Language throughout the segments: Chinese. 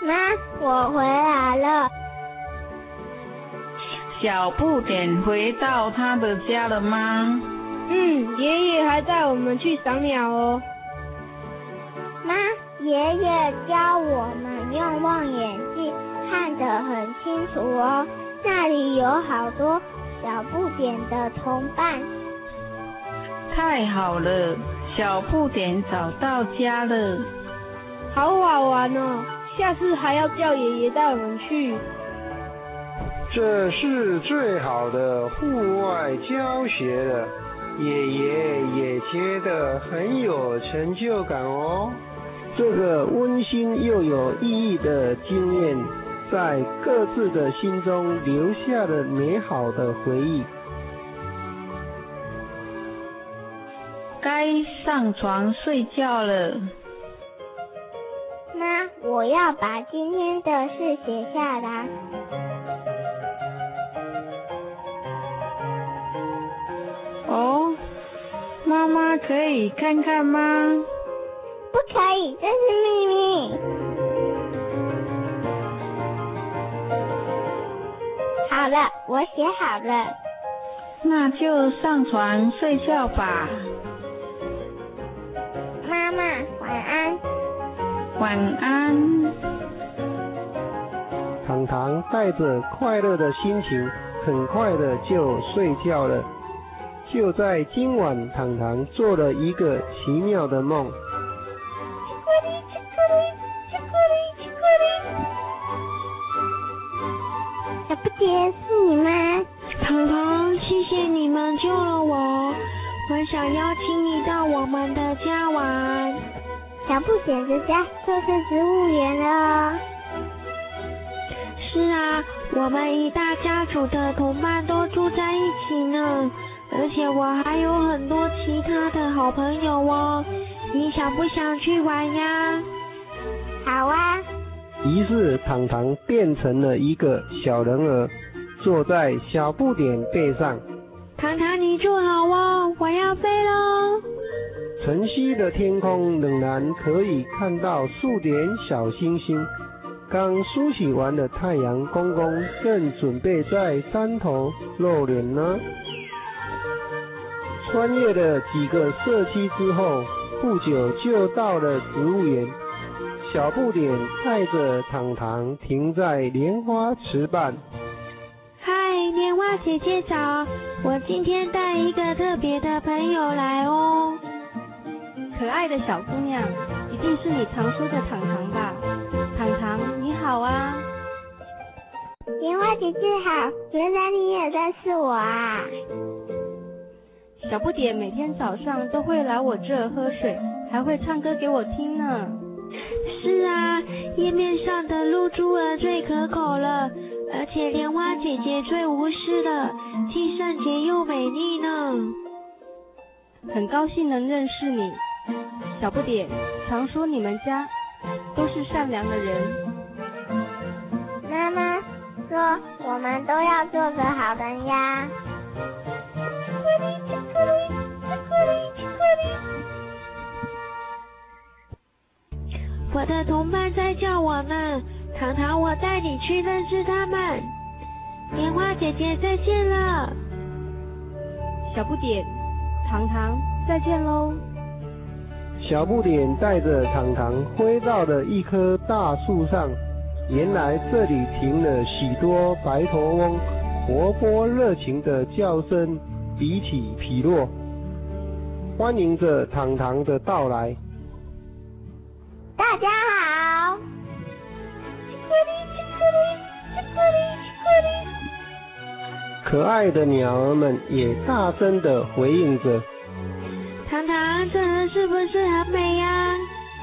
妈，我回来了。 小不点回到他的家了吗？ 爷爷还带我们去赏鸟哦。 妈，爷爷教我们用望远镜看得很清楚哦，那里有好多小不点的同伴。 太好了，小不点找到家了。 好好玩哦，下次还要叫爷爷带我们去。 这是最好的户外教学了，爷爷也觉得很有成就感哦。这个温馨又有意义的经验，在各自的心中留下了美好的回忆。 该上床睡觉了。 妈，我要把今天的事写下来。 哦，妈妈可以看看吗？ 不可以，这是秘密。好了，我写好了。 那就上床睡觉吧。 妈妈，晚安。 晚安。 糖糖带着快乐的心情，很快的就睡觉了。就在今晚，糖糖做了一个奇妙的梦。 小不点，是你吗？ 糖糖，谢谢你们救了我，我想邀请你到我们的家玩。 小不点的家就是植物园了。 是啊，我们一大家族的同伴都住在一起呢，而且我还有很多其他的好朋友哦，你想不想去玩呀？ 好啊。 于是糖糖变成了一个小人儿，坐在小不点背上。 糖糖，你坐好哦，我要飞喽。 晨曦的天空仍然可以看到数点小星星。刚梳洗完的太阳公公正准备在山头露脸呢。穿越了几个社区之后，不久就到了植物园。小不点带着糖糖停在莲花池畔。 嗨，莲花姐姐早，我今天带一个特别的朋友来哦。 可爱的小姑娘，一定是你常说的糖糖吧？糖糖，你好啊。 莲花姐姐好，原来你也认识我啊。 小不点每天早上都会来我这儿喝水，还会唱歌给我听呢。 是啊，叶面上的露珠儿最可口了，而且莲花姐姐最无私的，既圣洁又美丽呢。 很高兴能认识你，小不点，常说你们家都是善良的人。 妈妈说我们都要做个好人呀。 我的同伴在叫我呢，糖糖，我带你去认识他们。莲花姐姐再见了。 小不点，糖糖，再见喽。 小不点带着糖糖飞到了一棵大树上，原来这里停了许多白头翁，活泼热情的叫声彼起彼落，欢迎着糖糖的到来。 大家好。 可爱的鸟儿们也大声的回应着。 糖糖，这人是不是很美呀？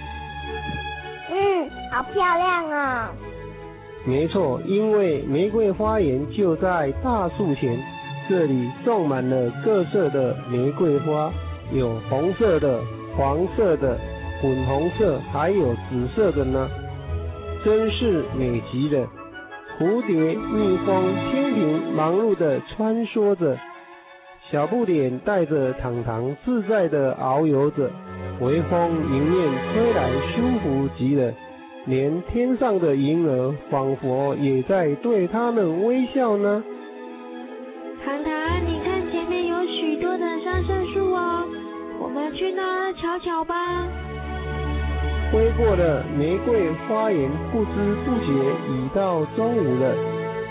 好漂亮哦。 没错，因为玫瑰花园就在大树前，这里种满了各色的玫瑰花，有红色的、黄色的、粉红色，还有紫色的呢，真是美极了。蝴蝶、蜜蜂、蜻蜓忙碌地穿梭着，小不点带着糖糖自在地遨游着，微风迎面吹来，舒服极了。 连天上的银儿仿佛也在对他们微笑呢。 糖糖，你看前面有许多的桑葚树哦，我们去那儿瞧瞧吧。 挥过了玫瑰花园，不知不觉已到中午了。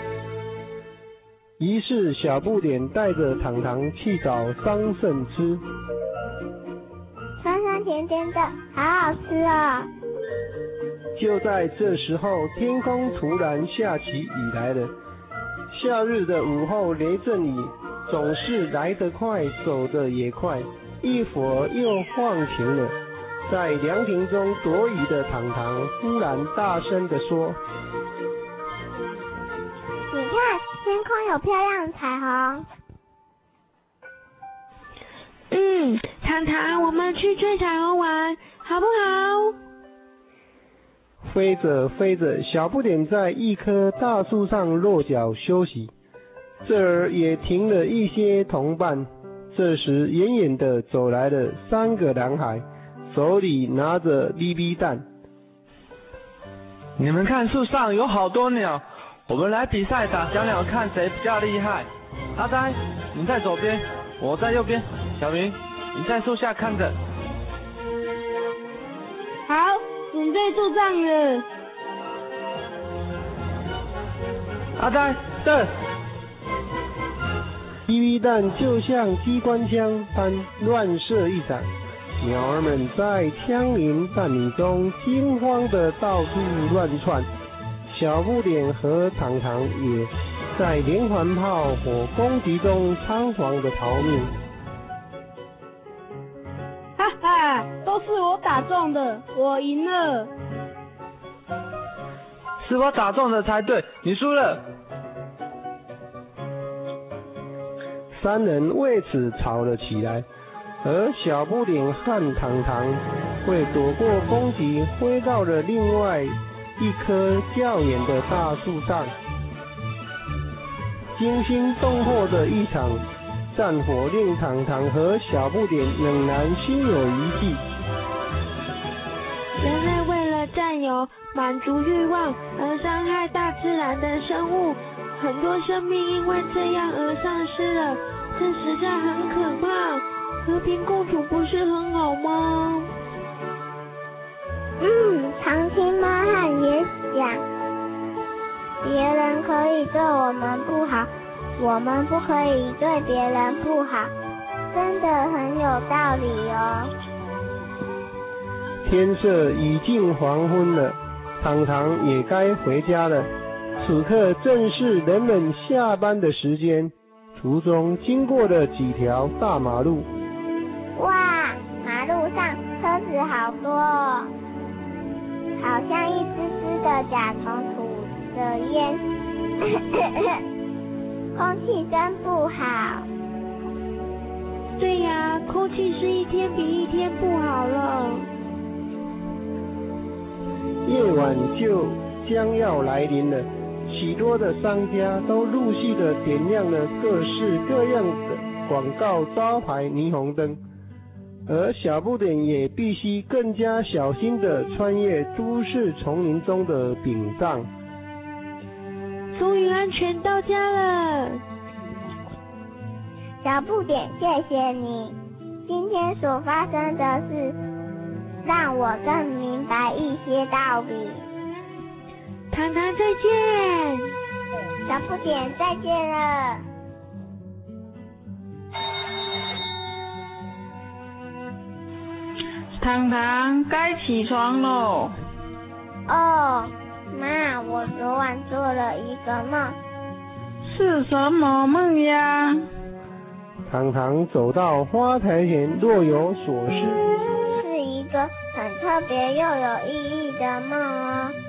于是小不点带着糖糖去找桑葚吃。 酸酸甜甜的，好好吃哦。 就在这时候，天空突然下起雨来了。夏日的午后雷阵雨总是来得快，走得也快，一会儿又放晴了。在凉亭中躲雨的糖糖忽然大声地说： 你看，天空有漂亮的彩虹。 糖糖，我们去追彩虹玩，好不好？ 飞着飞着，小不点在一棵大树上落脚休息，这儿也停了一些同伴。这时远远的走来了3个男孩，手里拿着 BB 弹。 你们看树上有好多鸟，我们来比赛打小鸟，看谁比较厉害。阿呆，你在左边，我在右边。小明，你在树下看着。 好，准备作战了。 阿呆，对。 BB 弹就像机关枪般乱射一场，鸟儿们在枪林弹雨中惊慌的到处乱窜，小不点和糖糖也在连环炮火攻击中仓皇的逃命。 哈哈，都是我打中的，我赢了。 是我打中的才对，你输了。 3人为此吵了起来，而小不点和糖糖会躲过攻击，飞到了另外一棵较远的大树上。惊心动魄的一场战火令糖糖和小不点仍然心有余悸。 人类为了占有、满足欲望而伤害大自然的生物，很多生命因为这样而丧失了，这实在很可怕。和平共处不是很好吗？ 长青猫汉也想，别人可以对我们不好，我们不可以对别人不好，真的很有道理哦。 天色已近黄昏了，糖糖也该回家了。此刻正是人们下班的时间，途中经过了几条大马路。 哇，马路上车子好多哦，好像一只只的甲虫吐着烟，空气真不好。 对呀，空气是一天比一天不好了。 夜晚就将要来临了，许多的商家都陆续的点亮了各式各样的广告招牌霓虹灯，而小不点也必须更加小心的穿越都市丛林中的屏障。 终于安全到家了。 小不点，谢谢你，今天所发生的事让我更明白一些道理。 糖糖再见。 小不点再见了。 糖糖该起床喽。 哦，妈，我昨晚做了一个梦。 是什么梦呀？ 糖糖走到花台前，若有所思。 是一个很特别又有意义的梦哦。